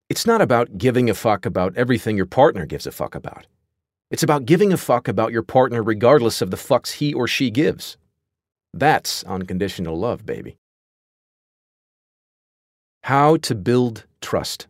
It's not about giving a fuck about everything your partner gives a fuck about. It's about giving a fuck about your partner regardless of the fucks he or she gives. That's unconditional love, baby. How to build trust.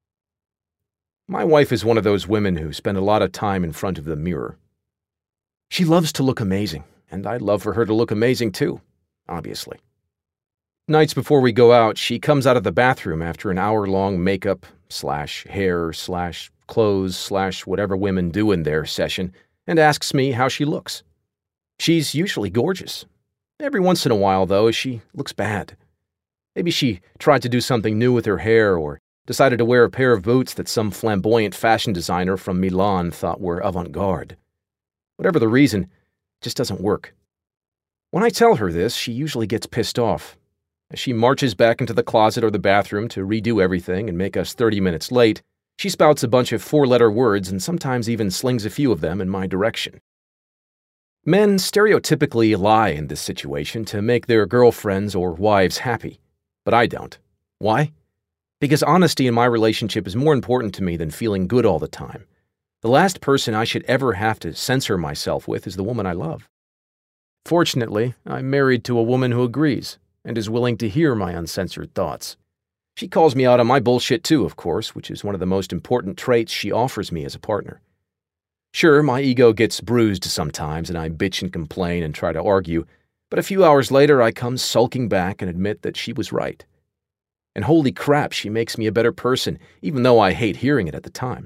My wife is one of those women who spend a lot of time in front of the mirror. She loves to look amazing, and I'd love for her to look amazing too, obviously. Nights before we go out, she comes out of the bathroom after an hour-long makeup / hair / clothes / whatever women do in their session and asks me how she looks. She's usually gorgeous. Every once in a while, though, she looks bad. Maybe she tried to do something new with her hair or decided to wear a pair of boots that some flamboyant fashion designer from Milan thought were avant-garde. Whatever the reason, it just doesn't work. When I tell her this, she usually gets pissed off. As she marches back into the closet or the bathroom to redo everything and make us 30 minutes late, she spouts a bunch of 4-letter words and sometimes even slings a few of them in my direction. Men stereotypically lie in this situation to make their girlfriends or wives happy, but I don't. Why? Because honesty in my relationship is more important to me than feeling good all the time. The last person I should ever have to censor myself with is the woman I love. Fortunately, I'm married to a woman who agrees and is willing to hear my uncensored thoughts. She calls me out on my bullshit too, of course, which is one of the most important traits she offers me as a partner. Sure, my ego gets bruised sometimes and I bitch and complain and try to argue, but a few hours later I come sulking back and admit that she was right. And holy crap, she makes me a better person, even though I hate hearing it at the time.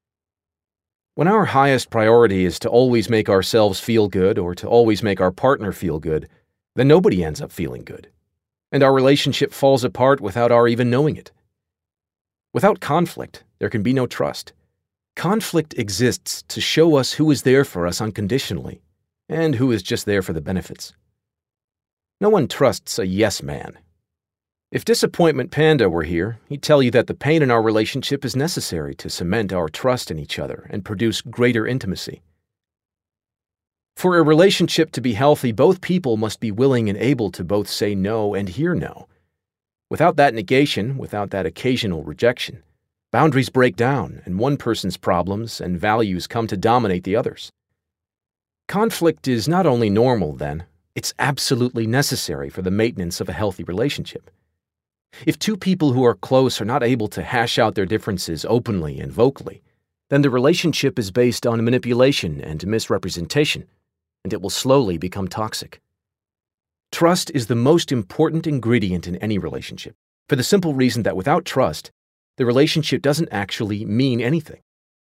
When our highest priority is to always make ourselves feel good or to always make our partner feel good, then nobody ends up feeling good. And our relationship falls apart without our even knowing it. Without conflict, there can be no trust. Conflict exists to show us who is there for us unconditionally and who is just there for the benefits. No one trusts a yes man. If Disappointment Panda were here, he'd tell you that the pain in our relationship is necessary to cement our trust in each other and produce greater intimacy. For a relationship to be healthy, both people must be willing and able to both say no and hear no. Without that negation, without that occasional rejection, boundaries break down and one person's problems and values come to dominate the others. Conflict is not only normal, then, it's absolutely necessary for the maintenance of a healthy relationship. If two people who are close are not able to hash out their differences openly and vocally, then the relationship is based on manipulation and misrepresentation, and it will slowly become toxic. Trust is the most important ingredient in any relationship, for the simple reason that without trust, the relationship doesn't actually mean anything.